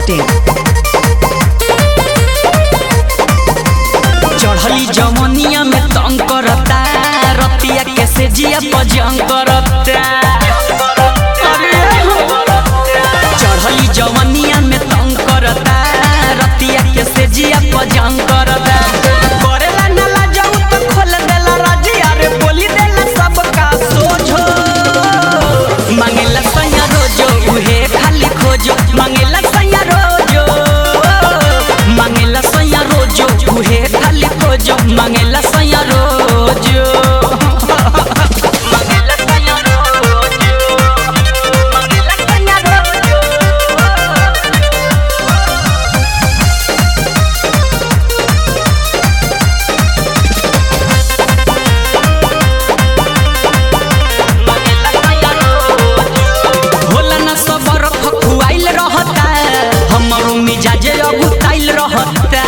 masti.in चढ़ली जमनिया में तंग करता रतिया कैसे जिया पजंग करता चढ़ली जमनिया में तंग करता रतिया कैसे जिया पजंग करता करेला नाला जाऊ तो खोल देला राजिया रे बोली देला सबका सोझो मांगेला सैया रोजो उहे खाली खोजो मांगेला सैया रोजो मांगेला सैया रोजो उहे खाली खोजो मांगेला सैया रोजो मांगेला सैया रोजो मांगेला सैया रोजो मांगेला सैया रोजो होला ना सबर खखुआइल रहता हमरो मिजाज अगुताइल रहता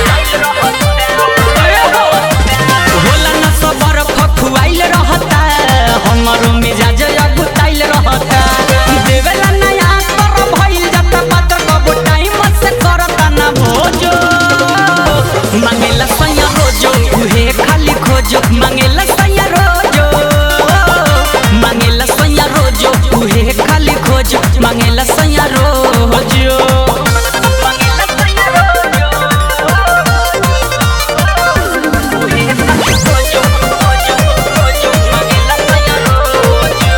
होला ना सबर खखुआइल रहता हमरो मिजाज अगुताइल रहता देवेला नया कर भइल जाता बात कब टाइम से करता ना भोजो मांगेला सैया रोजो उहे खाली खोजो मांगेला सैया रोजो मांगेला सैया रोजो उहे खाली खोजो मांगेला सैया रोजो मांगेला सैया रोजो उहे खाली खोजो खोजो खोजो मांगेला सैया रोजो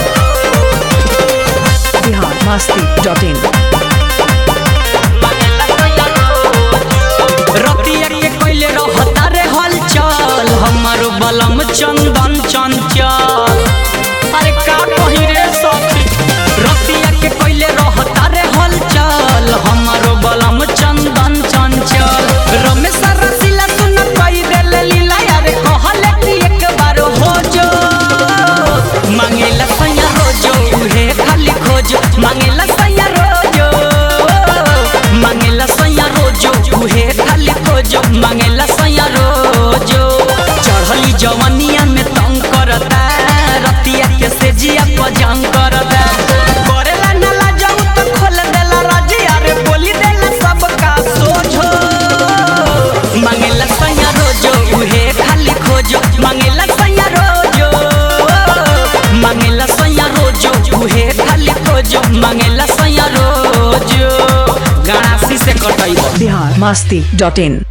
Bihar masti.in रतिया के कोइले रहता रे हलचल हमारो बलम चंदन चंचल अरे का कही रे सखी रतिया के कोइले रहता रे हलचल हमारो बलम चंदन चंचल रमेश रसीला सुन कई देले लीला यारे कहले कि एक बार हो जो मांगेला सैया रोजो उहे खाली खोजो मांगेला सैया रोजो मांगेला सैया रोजो उहे खाली खोजो मांगेला सैया रोजो चढ़ली जवनिया में तंग करता रतिया के से जिया पजंग करता करेला नाला जाऊ तो खोल देला राजिया रे बोली देला सबका सोझो मांगेला सैया रोजो उहे खाली खोजो मांगेला सैया रोजो मांगेला सैया रोजो उहे खाली खोजो मांगेला सैया रोजो गाना सी से कटैबो Bihar masti.in